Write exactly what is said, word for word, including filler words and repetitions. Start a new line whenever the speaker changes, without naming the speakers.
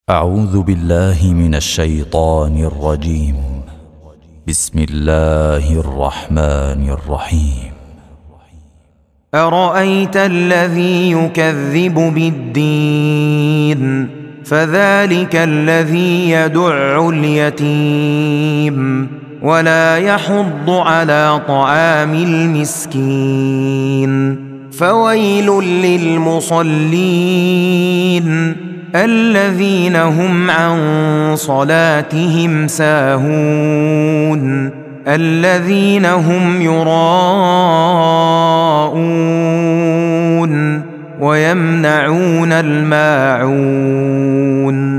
أعوذ بالله من الشيطان الرجيم. بسم الله الرحمن الرحيم.
أرأيت الذي يكذب بالدين فذلك الذي يدع اليتيم ولا يحض على طعام المسكين فويل للمصلين الذين هم عن صلاتهم ساهون الذين هم يراءون ويمنعون الماعون